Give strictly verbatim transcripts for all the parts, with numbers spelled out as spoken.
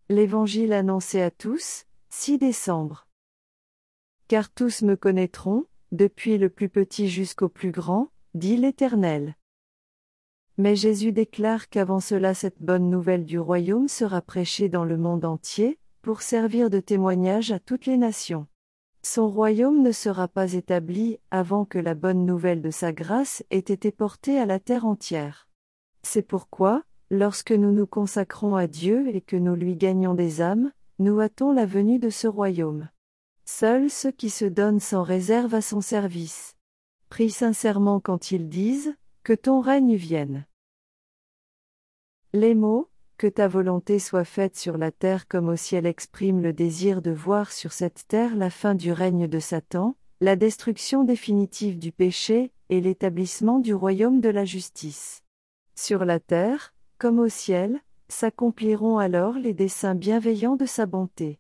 L'Évangile annoncé à tous, six décembre. Car tous me connaîtront, depuis le plus petit jusqu'au plus grand, dit l'Éternel. Mais Jésus déclare qu'avant cela cette bonne nouvelle du royaume sera prêchée dans le monde entier, pour servir de témoignage à toutes les nations. Son royaume ne sera pas établi avant que la bonne nouvelle de sa grâce ait été portée à la terre entière. C'est pourquoi, lorsque nous nous consacrons à Dieu et que nous lui gagnons des âmes, nous hâtons la venue de ce royaume. Seuls ceux qui se donnent sans réserve à son service prient sincèrement quand ils disent « Que ton règne vienne ». Les mots « Que ta volonté soit faite sur la terre comme au ciel » expriment le désir de voir sur cette terre la fin du règne de Satan, la destruction définitive du péché, et l'établissement du royaume de la justice. Sur la terre, comme au ciel, s'accompliront alors les desseins bienveillants de sa bonté.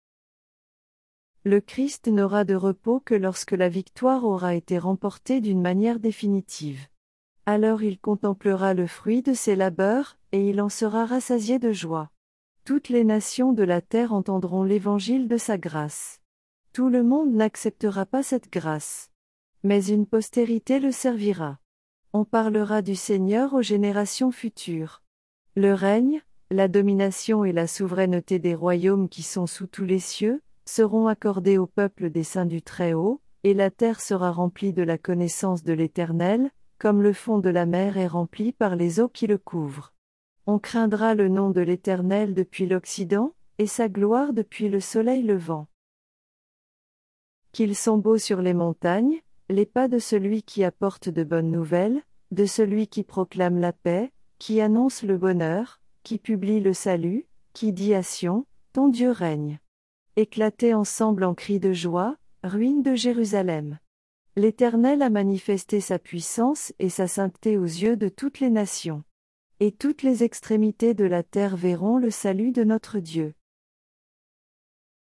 Le Christ n'aura de repos que lorsque la victoire aura été remportée d'une manière définitive. Alors il contemplera le fruit de ses labeurs, et il en sera rassasié de joie. Toutes les nations de la terre entendront l'évangile de sa grâce. Tout le monde n'acceptera pas cette grâce. Mais une postérité le servira. On parlera du Seigneur aux générations futures. Le règne, la domination et la souveraineté des royaumes qui sont sous tous les cieux, seront accordés au peuple des saints du Très-Haut, et la terre sera remplie de la connaissance de l'Éternel, comme le fond de la mer est rempli par les eaux qui le couvrent. On craindra le nom de l'Éternel depuis l'Occident, et sa gloire depuis le soleil levant. Qu'ils sont beaux sur les montagnes, les pas de celui qui apporte de bonnes nouvelles, de celui qui proclame la paix, qui annonce le bonheur, qui publie le salut, qui dit à Sion, ton Dieu règne. Éclatez ensemble en cris de joie, ruines de Jérusalem. L'Éternel a manifesté sa puissance et sa sainteté aux yeux de toutes les nations. Et toutes les extrémités de la terre verront le salut de notre Dieu.